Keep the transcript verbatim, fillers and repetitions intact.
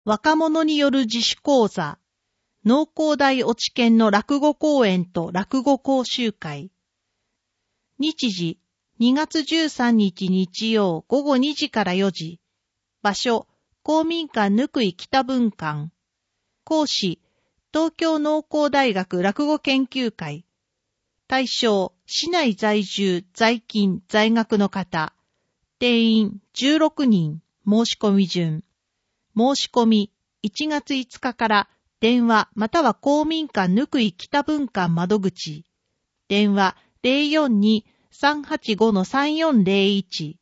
若者による自主講座、農工大落研の落語公演と落語講習会。日時、にがつじゅうさんにち日曜午後にじからよじ。場所、公民館ぬくい北分館。講師、東京農工大学落語研究会。対象、市内在住、在勤、在学の方。定員じゅうろくにん、申し込み順。申し込み、いちがついつかから電話または公民館ぬくい北分館窓口。電話 ゼロよんに さんはちご さんよんゼロいち。